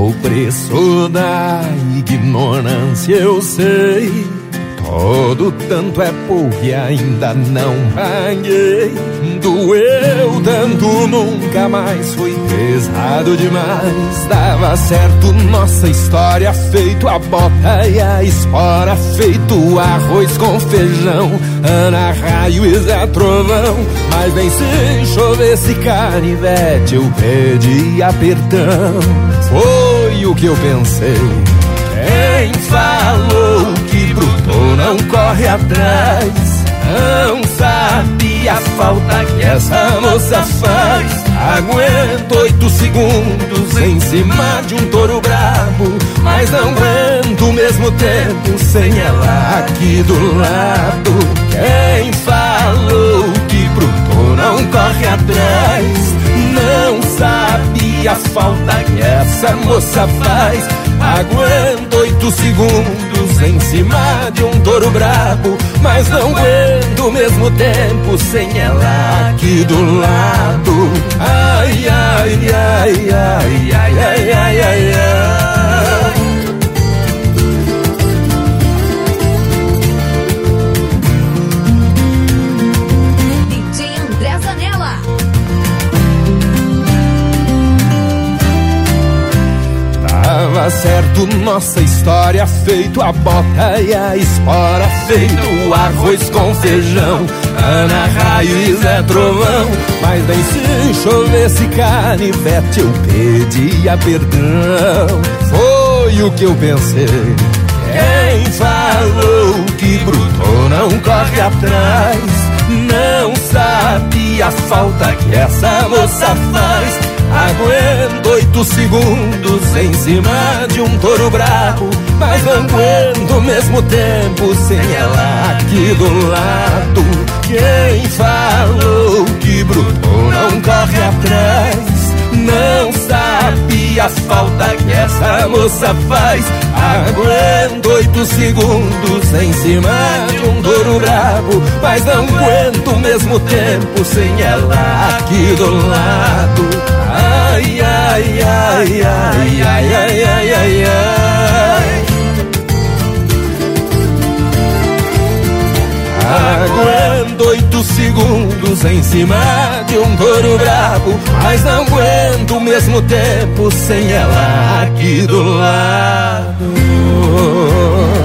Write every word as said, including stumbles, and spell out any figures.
O preço da ignorância eu sei. Todo tanto é pouco e ainda não paguei. Doeu tanto, nunca mais foi pesado demais. Dava certo nossa história, feito a bota e a espora, feito arroz com feijão, Ana Raio e Zé Trovão. Mas bem se chovesse canivete, eu pedia perdão. Foi o que eu pensei. Quem falou que bruto não corre atrás não sabe a falta que essa moça faz. Aguento oito segundos em cima de um touro brabo, mas não aguento o mesmo tempo sem ela aqui do lado. Quem falou que bruto não corre atrás não sabe a falta que essa moça faz. Aguento oito segundos em cima de um touro brabo, mas não aguento o mesmo tempo sem ela aqui do lado. Ai, ai, ai, ai, ai, ai, ai, ai, ai. D J André Zanella. Tava certo nossa história, feito a bota e a espora, feito o arroz com feijão, Ana Raio e Zé Trovão. Mas bem se chovesse canivete, eu pedia perdão. Foi o que eu pensei. Quem falou que bruto não corre atrás não sabe a falta que essa moça faz. Aguento oito segundos em cima de um touro brabo, mas não aguento ao mesmo tempo sem ela aqui do lado. Quem falou que bruto não corre atrás não sabe a falta que essa moça faz. Aguento oito segundos em cima de um touro brabo, mas não aguento ao mesmo tempo sem ela aqui do lado. Ai, ai, ai, ai, ai, ai, ai, ai, ai. Aguento oito segundos em cima de um touro brabo, mas não aguento o mesmo tempo sem ela aqui do lado.